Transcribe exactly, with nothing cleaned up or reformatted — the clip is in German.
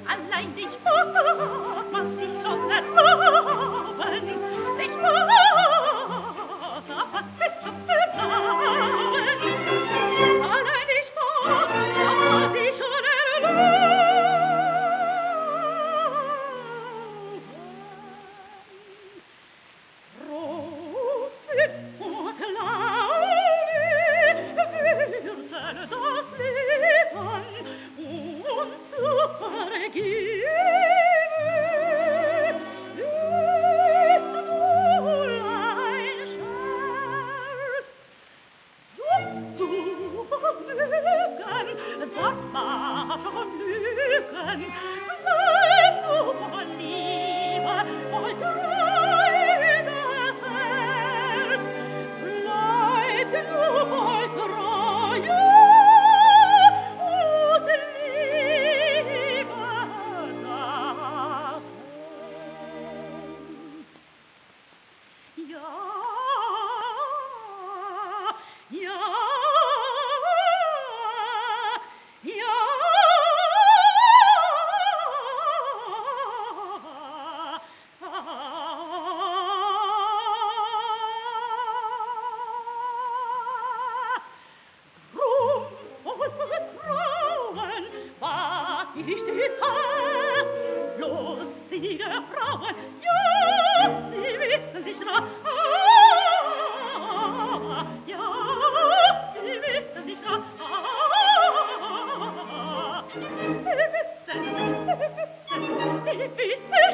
allein dich Mut, was dich schon erlauben, dich Mut, was dich schon vertrauen, allein dich Mut, was dich schon erlauben. Große und laune würden das Leben und zu vergeben ist wohl ein Scherz. So zu vergnügen, das war schon Lügen, bleib du voll Liebe, voll deines Herz, bleib du voll Treue und Liebe das Herz. Ja, ja, ja, drum voll Vertrauen war ich die Tat, lustige Frauen, ja, sie wissen sich noch, ah, ja, sie wissen sich noch, ah, sie wissen, sie wissen, sie wissen